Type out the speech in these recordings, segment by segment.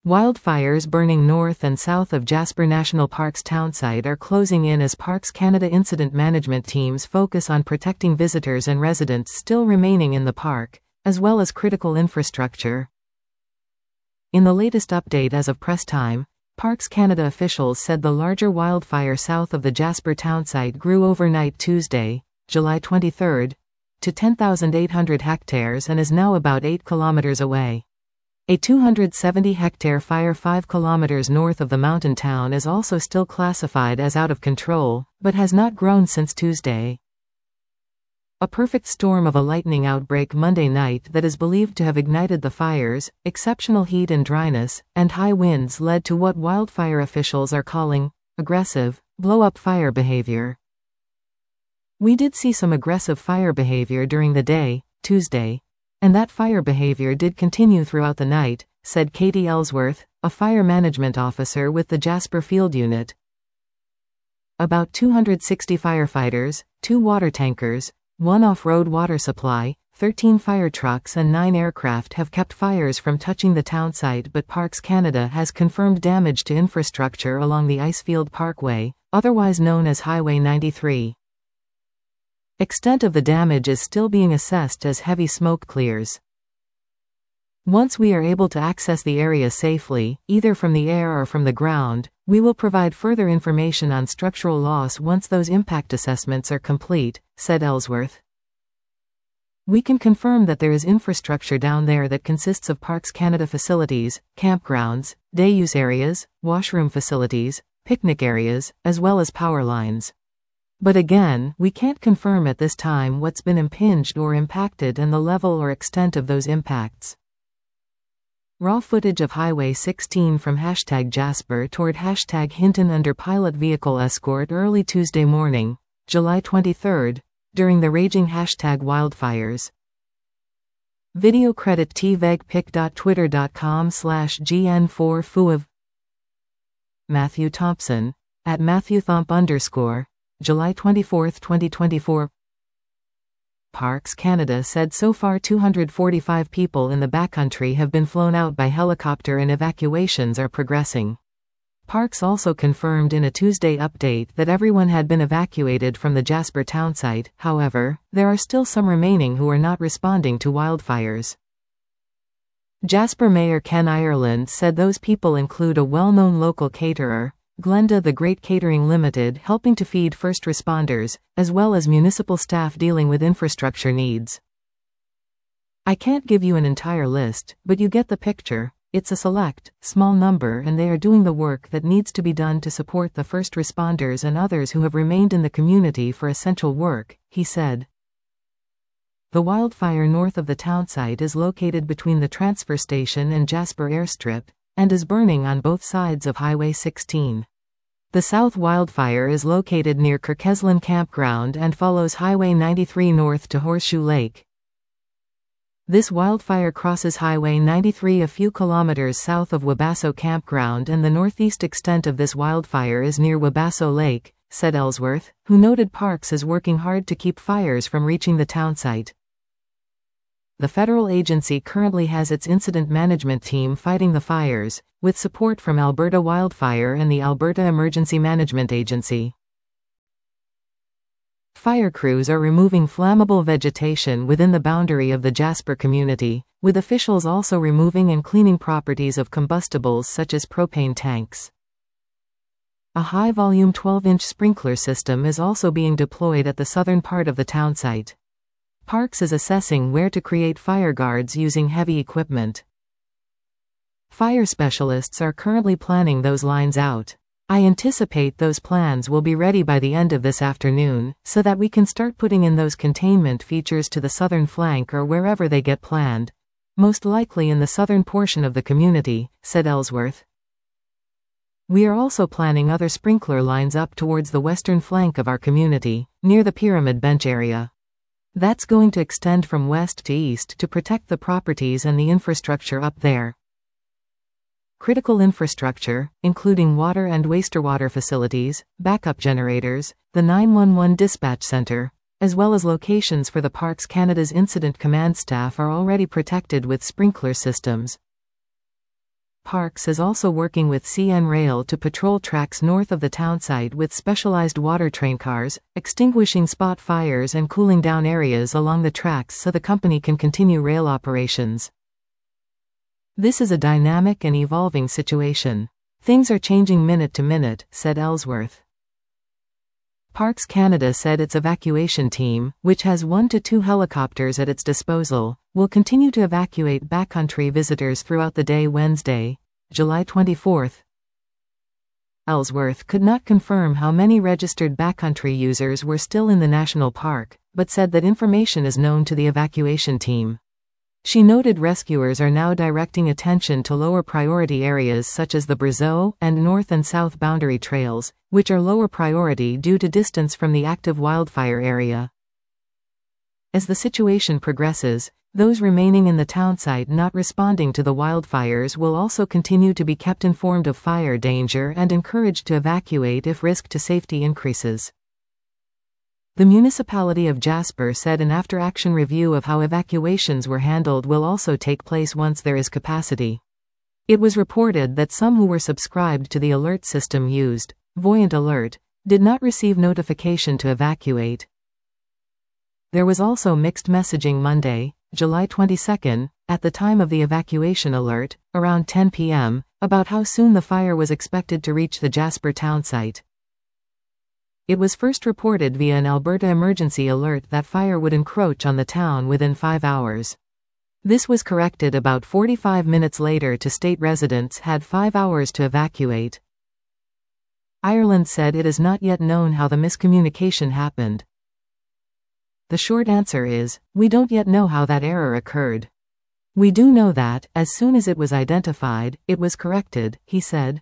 Wildfires burning north and south of Jasper National Park's townsite are closing in as Parks Canada incident management teams focus on protecting visitors and residents still remaining in the park, as well as critical infrastructure. In the latest update as of press time, Parks Canada officials said the larger wildfire south of the Jasper townsite grew overnight Tuesday, July 23, to 10,800 hectares and is now about 8 kilometers away. A 270-hectare fire 5 kilometers north of the mountain town is also still classified as out of control, but has not grown since Tuesday. A perfect storm of a lightning outbreak Monday night that is believed to have ignited the fires, exceptional heat and dryness, and high winds led to what wildfire officials are calling aggressive, blow-up fire behavior. We did see some aggressive fire behavior during the day, Tuesday, and that fire behavior did continue throughout the night, said Katie Ellsworth, a fire management officer with the Jasper Field Unit. About 260 firefighters, 2 water tankers, 1 off-road water supply, 13 fire trucks and 9 aircraft have kept fires from touching the townsite, but Parks Canada has confirmed damage to infrastructure along the Icefield Parkway, otherwise known as Highway 93. Extent of the damage is still being assessed as heavy smoke clears. Once we are able to access the area safely, either from the air or from the ground, we will provide further information on structural loss once those impact assessments are complete, said Ellsworth. We can confirm that there is infrastructure down there that consists of Parks Canada facilities, campgrounds, day-use areas, washroom facilities, picnic areas, as well as power lines. But again, we can't confirm at this time what's been impinged or impacted and the level or extent of those impacts. Raw footage of Highway 16 from #Jasper toward #Hinton under pilot vehicle escort early Tuesday morning, July 23, during the raging #wildfires. Video credit tvegpic.twitter.com/gn4fuav. Matthew Thompson, at @MatthewThomp_. July 24, 2024. Parks Canada said so far 245 people in the backcountry have been flown out by helicopter and evacuations are progressing. Parks also confirmed in a Tuesday update that everyone had been evacuated from the Jasper townsite. However, there are still some remaining who are not responding to wildfires. Jasper Mayor Ken Ireland said those people include a well-known local caterer, Glenda the Great Catering Limited, helping to feed first responders, as well as municipal staff dealing with infrastructure needs. I can't give you an entire list, but you get the picture. It's a select, small number and they are doing the work that needs to be done to support the first responders and others who have remained in the community for essential work, he said. The wildfire north of the townsite is located between the transfer station and Jasper Airstrip, and is burning on both sides of Highway 16. The south wildfire is located near Kirkesland Campground and follows Highway 93 north to Horseshoe Lake. This wildfire crosses Highway 93 a few kilometers south of Wabasso Campground, and the northeast extent of this wildfire is near Wabasso Lake, said Ellsworth, who noted Parks is working hard to keep fires from reaching the townsite. The federal agency currently has its incident management team fighting the fires, with support from Alberta Wildfire and the Alberta Emergency Management Agency. Fire crews are removing flammable vegetation within the boundary of the Jasper community, with officials also removing and cleaning properties of combustibles such as propane tanks. A high-volume 12-inch sprinkler system is also being deployed at the southern part of the townsite. Parks is assessing where to create fire guards using heavy equipment. Fire specialists are currently planning those lines out. I anticipate those plans will be ready by the end of this afternoon, so that we can start putting in those containment features to the southern flank or wherever they get planned, most likely in the southern portion of the community, said Ellsworth. We are also planning other sprinkler lines up towards the western flank of our community, near the Pyramid Bench area. That's going to extend from west to east to protect the properties and the infrastructure up there. Critical infrastructure, including water and wastewater facilities, backup generators, the 911 dispatch center, as well as locations for the Parks Canada's incident command staff, are already protected with sprinkler systems. Parks is also working with CN Rail to patrol tracks north of the townsite with specialized water train cars, extinguishing spot fires and cooling down areas along the tracks so the company can continue rail operations. This is a dynamic and evolving situation. Things are changing minute to minute, said Ellsworth. Parks Canada said its evacuation team, which has 1 to 2 helicopters at its disposal, will continue to evacuate backcountry visitors throughout the day Wednesday, July 24. Ellsworth could not confirm how many registered backcountry users were still in the national park, but said that information is known to the evacuation team. She noted rescuers are now directing attention to lower priority areas such as the Brazeau and north and south boundary trails, which are lower priority due to distance from the active wildfire area. As the situation progresses, those remaining in the townsite not responding to the wildfires will also continue to be kept informed of fire danger and encouraged to evacuate if risk to safety increases. The municipality of Jasper said an after-action review of how evacuations were handled will also take place once there is capacity. It was reported that some who were subscribed to the alert system used, Voyant Alert, did not receive notification to evacuate. There was also mixed messaging Monday, July 22, at the time of the evacuation alert, around 10 p.m., about how soon the fire was expected to reach the Jasper townsite. It was first reported via an Alberta emergency alert that fire would encroach on the town within 5 hours. This was corrected about 45 minutes later to state residents had 5 hours to evacuate. Ireland said it is not yet known how the miscommunication happened. The short answer is, we don't yet know how that error occurred. We do know that, as soon as it was identified, it was corrected, he said.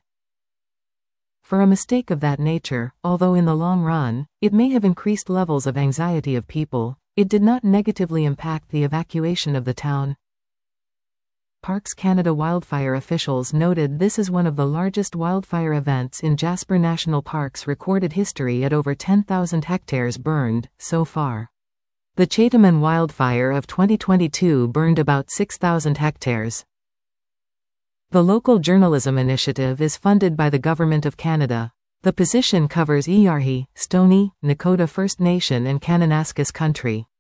For a mistake of that nature, although in the long run, it may have increased levels of anxiety of people, it did not negatively impact the evacuation of the town. Parks Canada wildfire officials noted this is one of the largest wildfire events in Jasper National Park's recorded history at over 10,000 hectares burned, so far. The Chatham wildfire of 2022 burned about 6,000 hectares. The local journalism initiative is funded by the Government of Canada. The position covers Iarhi, Stoney, Nakota First Nation and Kananaskis country.